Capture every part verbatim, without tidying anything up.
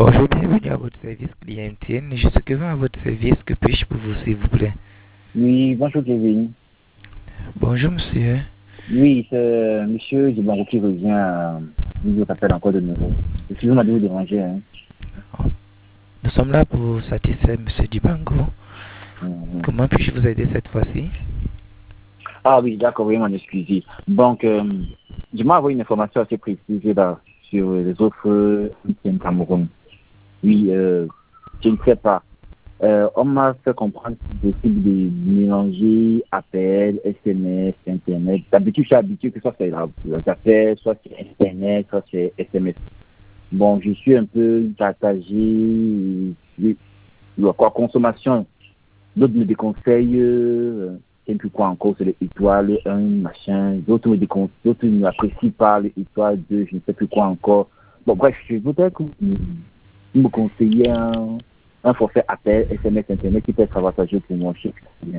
Bonjour, bienvenue à votre service client M T N. Je suis Kevin à votre service. Que puis-je pour vous, s'il vous plaît? Oui, bonjour Kevin. Bonjour, monsieur. Oui, c'est monsieur Djibango qui revient. Euh, il vous appelle encore de nouveau. Excusez-moi de vous déranger. Hein. Nous sommes là pour vous satisfaire, monsieur Dibango. Mhm. Comment puis-je vous aider cette fois-ci? Ah oui, d'accord, oui, m'en excuser. Donc, euh, je m'envoie une information assez précise là, sur les offres M T N Cameroun. Oui, euh, je ne sais pas. Euh, on m'a fait comprendre qu'il est possible de mélanger appels, S M S, Internet. D'habitude, je suis habitué que soit c'est la- les appels, soit c'est Internet, soit c'est S M S. Bon, je suis un peu partagé, euh, euh, quoi, consommation. D'autres me déconseillent, euh, et puis quoi encore, c'est l'étoile un, machin. D'autres me déconseillent, d'autres ne m'apprécient pas l'étoile deux, je ne sais plus quoi encore. Bon, bref, je voudrais que vous me conseillez un, un forfait appel, S M S, Internet qui peut être avantageux pour moi. Je sais bien.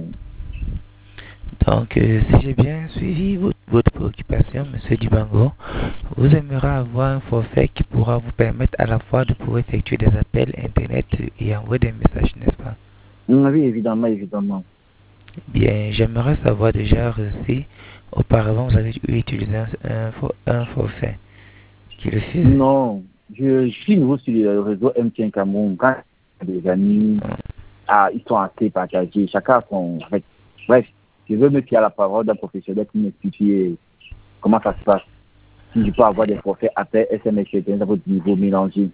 Donc, euh, si j'ai bien suivi votre, votre préoccupation, monsieur Dibango, vous aimeriez avoir un forfait qui pourra vous permettre à la fois de pouvoir effectuer des appels Internet et envoyer des messages, n'est-ce pas? Mm, Oui, évidemment, évidemment. Bien, j'aimerais savoir déjà euh, si auparavant vous avez eu utilisé un, un for- un forfait qui le faisait. Non, je, je suis nouveau sur le réseau M T N Cameroun. Quand il y a des amis, ah, ils sont assez partagés. Chacun a son. En fait, bref, je veux me fier à la parole d'un professionnel qui m'explique comment ça se passe. Si je peux avoir des forfaits appels, S M S, Internet à votre niveau mélangé.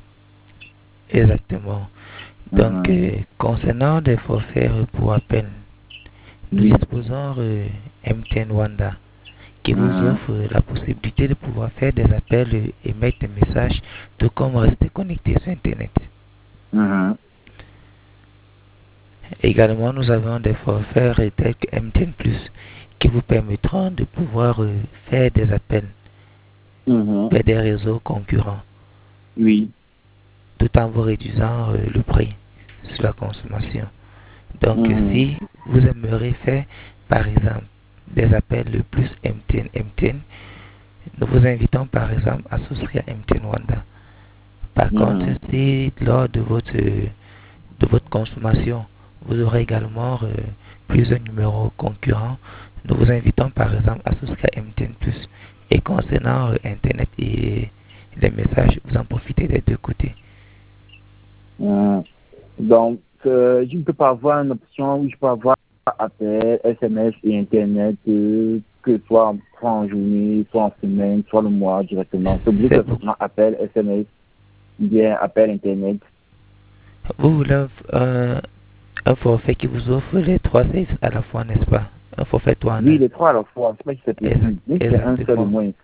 Exactement. Donc, Mhm. euh, concernant des forfaits euh, pour appel, nous Oui. disposons euh, M T N Wanda qui vous Mhm. offre euh, la possibilité de pouvoir faire des appels euh, et mettre des messages, tout comme rester connecté sur Internet. Mhm. Également, nous avons des forfaits euh, tels que M T N Plus qui vous permettront de pouvoir euh, faire des appels Mhm. vers des réseaux concurrents, Oui. tout en vous réduisant euh, le prix sur la consommation. Donc, Mhm. si vous aimeriez faire, par exemple, des appels le plus M T N, M T N, nous vous invitons, par exemple, à souscrire à M T N Wanda. Par contre, Mhm. si lors de votre, de votre consommation, vous aurez également euh, plusieurs numéros concurrents, nous vous invitons, par exemple, à souscrire à M T N plus. Et concernant euh, Internet et les messages, vous en profitez des deux côtés. Mhm. Donc, euh, je ne peux pas avoir une option où je peux avoir appel, S M S et Internet, euh, que soit, soit en journée, soit en semaine, soit le mois directement. C'est obligé que C'est ce bon. soit appel, S M S, ou bien appel Internet. Vous voulez un, un forfait qui vous offre les trois services à la fois, n'est-ce pas? Un forfait toi en Oui, un. les trois à la fois, je sais pas si c'est Exact, possible. Mais c'est un seul au exactement. moins.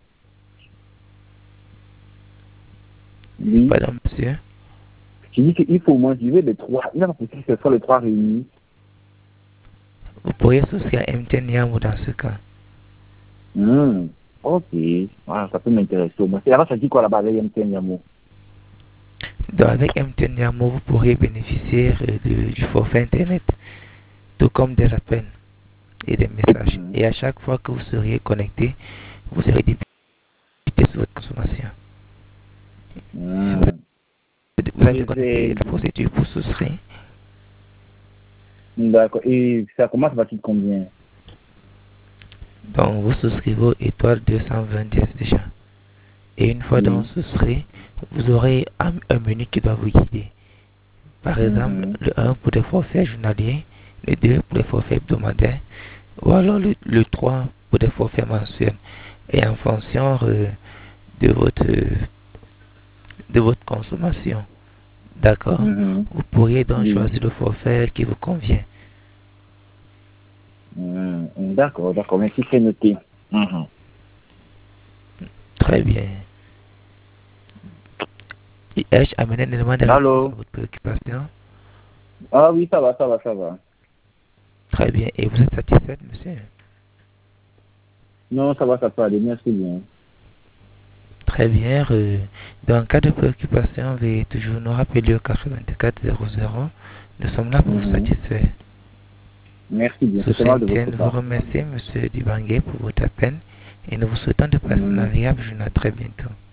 Oui. Pardon, monsieur. Je dis qu'il faut au moins vivre les trois. Il n'est pas possible que ce soit les trois réunis. Vous pourriez souscrire à M T N Yamou dans ce cas. Hmm. Ok. Ah, ça peut m'intéresser au moins. Et là, ça dit quoi là-bas avec M T N Yamo? Donc avec M T N Yamou, vous pourriez bénéficier euh, de- du forfait Internet, tout comme des appels et des messages. Hmm. Et à chaque fois que vous seriez connecté, vous serez débité sur votre consommation. Vous Hmm. avez, vous avez Et connaître c'est- la procédure pour souscrire. D'accord. Et ça commence à partir de combien? Donc vous souscrivez étoile deux cent vingt dièse déjà. Et une fois dans Oui. souscrit, vous aurez un, un menu qui doit vous guider. Par exemple, Mhm. le un pour les forfaits journaliers, le deux pour les forfaits hebdomadaires, ou alors le, le trois pour des forfaits mensuels. Et en fonction euh, de, votre, de votre consommation, d'accord, Mhm. vous pourriez donc Oui. choisir le forfait qui vous convient. Mhm. D'accord, d'accord. Merci, c'est noté. Mhm. Très bien. Et ai-je amené un élément de réponse à Allô? votre préoccupation? Ah oui, ça va, ça va, ça va. Très bien. Et vous êtes satisfait, monsieur? Non, ça va, ça va aller. Merci bien. Très bien. euh, dans le cas de préoccupation, veuillez toujours nous rappeler au quatre-vingt-quatre zéro zéro. Nous sommes là pour vous Mhm. satisfaire. Merci bien. Sous C'est mal de Saint-Étienne, votre nous vous part. remercions, monsieur Dubanguet, pour votre appel et nous vous souhaitons de passer une Mhm. agréable journée. À très bientôt.